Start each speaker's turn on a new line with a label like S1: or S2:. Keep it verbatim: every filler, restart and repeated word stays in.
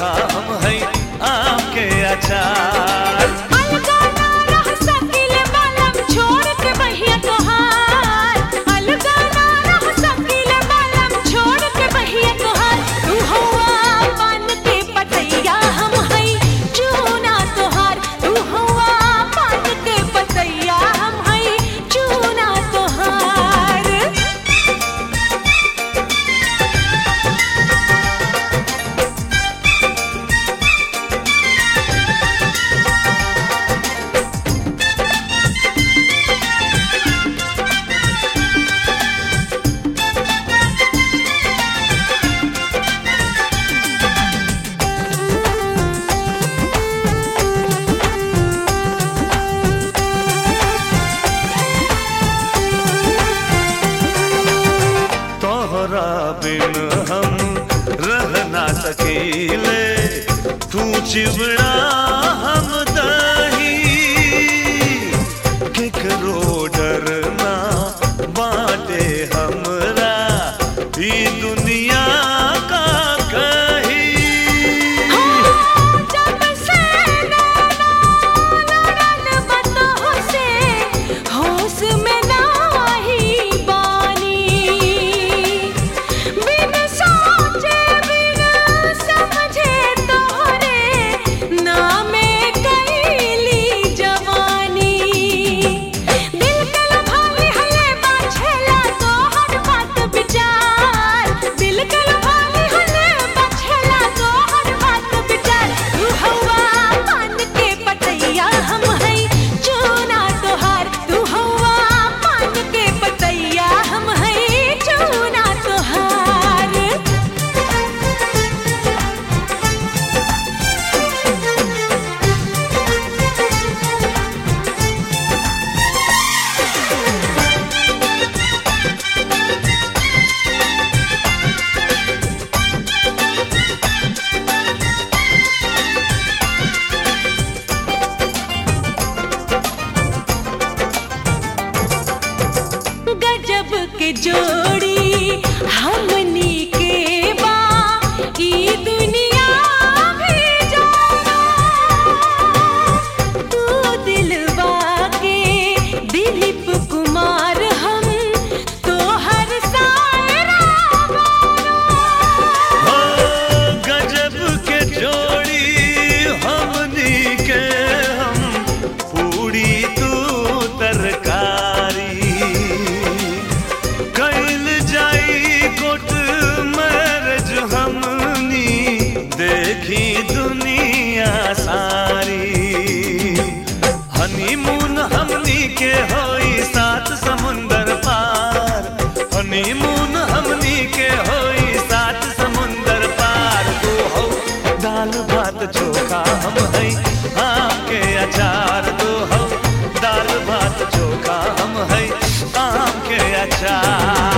S1: चोखा हम है आम के अचार।
S2: अलगा ना रह सकिल बालम छोड़ के बहिया तोहार, अलगा ना रह सकिल बालम छोड़ के बहिया तोहार। तू हवा पान के पतैया हम है चूना तोहार, तू हवा पान के पतैया हम है चूना तोहार।
S1: तोहरा बिन हम रह ना सकीले, तू चिवड़ा हम दही, केकरो डरना बाटे हमरा ई दुनिया का कही।
S2: जब से नैना लड़ल बतहो से होश में नाही बानी, बिन सोचे बिन समझे तोहरे नामे कैली जवानी। दिल के लभाली हले बाछेला तोहर बात विचार, दिल के लभाली हले बाछेला तोहर बात विचार। तू हवा पान के पतैया हम है चूना तोहार, तू हवा पान के पतैया हम है चूना तोहार। गजब के जोड़ी हमनी के बा ई दुनिया भी जाना। तू दिलवा के दिलीप कुमार हम तो हर सायरा गाना।
S1: हो गजब के जोड़ी हमनी के हम, पूरी तू तरकारी, कैल जाई कोट मैरिज हमनी देखी दुनिया सारी। हनीमून हमनी के होई सात समुंदर पार, हनीमून हमनी के होई सात समुंदर पार। तू हो दाल भात चोखा हम है आम के अचार, तू हो दाल भात चोखा हम है आम के अचार।